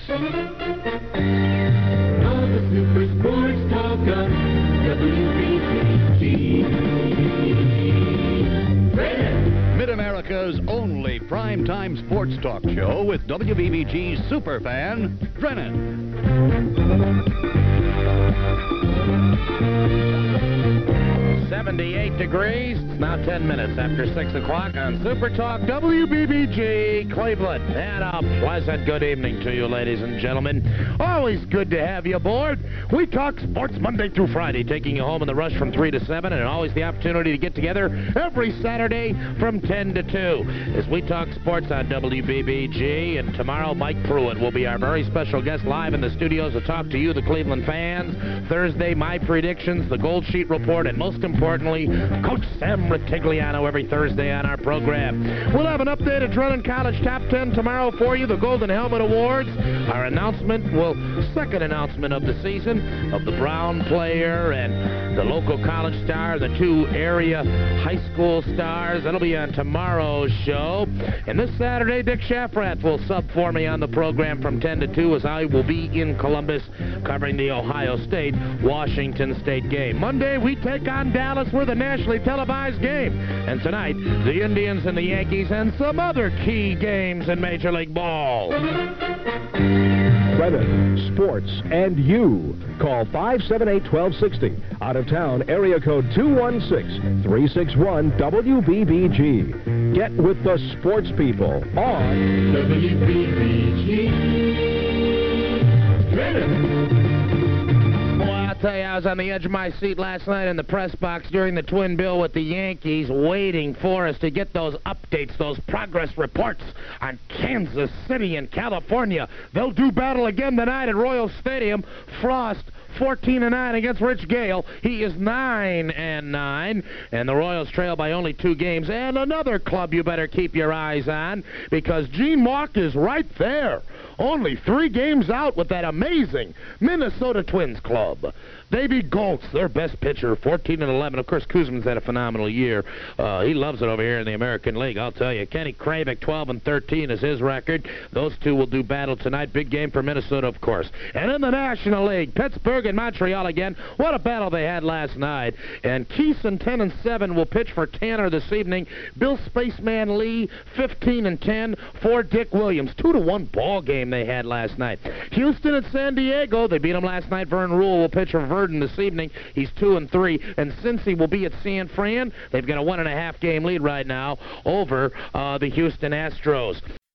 All the Super Sports Talk on WBBG. Mid-America's only primetime sports talk show with WBBG superfan, Drennan. 78 degrees. It's now 10 minutes after 6 o'clock on Super Talk WBBG Cleveland. And a pleasant good evening to you, ladies and gentlemen. Always good to have you aboard. We talk sports Monday through Friday, taking you home in the rush from 3 to 7, and always the opportunity to get together every Saturday from 10 to 2 as we talk sports on WBBG. And tomorrow, Mike Pruitt will be our very special guest live in the studios to talk to you, the Cleveland fans. Thursday, my predictions, the Gold Sheet Report, and most importantly, Coach Sam Retigliano every Thursday on our program. We'll have an updated Drennan College Top 10 tomorrow for you, the Golden Helmet Awards. Our second announcement of the season of the Brown player and the local college star, the two area high school stars. That'll be on tomorrow's show. And this Saturday, Dick Shafrath will sub for me on the program from 10 to 2 as I will be in Columbus covering the Ohio State-Washington State game. Monday, we take on Dallas with a nationally televised game. And tonight, the Indians and the Yankees and some other key games in Major League Ball. Weather, sports, and you. Call 578-1260. Out of town, area code 216-361-WBBG. Get with the sports people on WBBG. Well, I'll tell you, I was on the edge of my seat last night in the press box during the twin bill with the Yankees, waiting for us to get those updates, those progress reports on Kansas City and California. They'll do battle again tonight at Royal Stadium. Frost 14-9 against Rich Gale. He is 9-9, and the Royals trail by only 2 games. And another club you better keep your eyes on, because Gene Mauch is right there. Only 3 games out with that amazing Minnesota Twins club. Davey Goltz, their best pitcher, 14-11. Of course, Kuzman's had a phenomenal year. He loves it over here in the American League, I'll tell you. Kenny Kravick, 12-13 is his record. Those two will do battle tonight. Big game for Minnesota, of course. And in the National League, Pittsburgh and Montreal again. What a battle they had last night. And Keeson, 10-7, will pitch for Tanner this evening. Bill Spaceman Lee, 15-10 for Dick Williams. 2-1 ball game they had last night. Houston and San Diego, they beat them last night. Vern Rule will pitch for Verdon this evening. He's 2-3. And Cincy will be at San Fran. They've got a 1.5 game lead right now over the Houston Astros.